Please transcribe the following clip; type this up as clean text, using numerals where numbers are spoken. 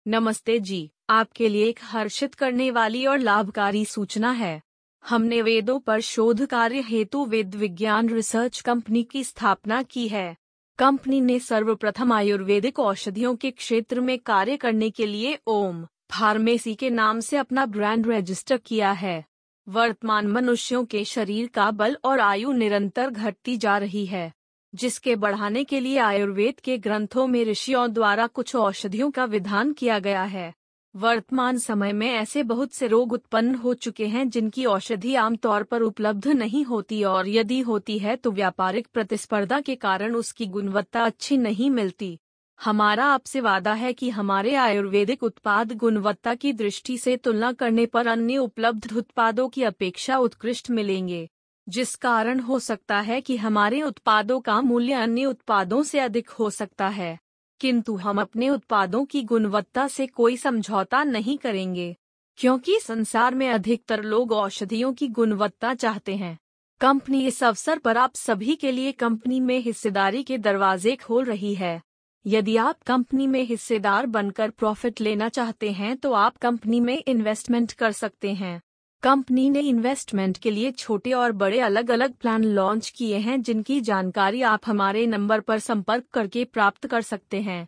नमस्ते जी, आपके लिए एक हर्षित करने वाली और लाभकारी सूचना है। हमने वेदों पर शोध कार्य हेतु वेद विज्ञान रिसर्च कंपनी की स्थापना की है। कंपनी ने सर्वप्रथम आयुर्वेदिक औषधियों के क्षेत्र में कार्य करने के लिए ओम फार्मेसी के नाम से अपना ब्रांड रजिस्टर किया है। वर्तमान मनुष्यों के शरीर का बल और आयु निरंतर घटती जा रही है, जिसके बढ़ाने के लिए आयुर्वेद के ग्रंथों में ऋषियों द्वारा कुछ औषधियों का विधान किया गया है। वर्तमान समय में ऐसे बहुत से रोग उत्पन्न हो चुके हैं जिनकी औषधि आमतौर पर उपलब्ध नहीं होती और यदि होती है तो व्यापारिक प्रतिस्पर्धा के कारण उसकी गुणवत्ता अच्छी नहीं मिलती। हमारा आपसे वादा है कि हमारे आयुर्वेदिक उत्पाद गुणवत्ता की दृष्टि से तुलना करने पर अन्य उपलब्ध उत्पादों की अपेक्षा उत्कृष्ट मिलेंगे, जिस कारण हो सकता है कि हमारे उत्पादों का मूल्य अन्य उत्पादों से अधिक हो सकता है, किंतु हम अपने उत्पादों की गुणवत्ता से कोई समझौता नहीं करेंगे, क्योंकि संसार में अधिकतर लोग औषधियों की गुणवत्ता चाहते हैं। कंपनी इस अवसर पर आप सभी के लिए कंपनी में हिस्सेदारी के दरवाजे खोल रही है। यदि आप कंपनी में हिस्सेदार बनकर प्रॉफिट लेना चाहते हैं तो आप कंपनी में इन्वेस्टमेंट कर सकते हैं। कंपनी ने इन्वेस्टमेंट के लिए छोटे और बड़े अलग अलग प्लान लॉन्च किए हैं, जिनकी जानकारी आप हमारे नंबर पर संपर्क करके प्राप्त कर सकते हैं।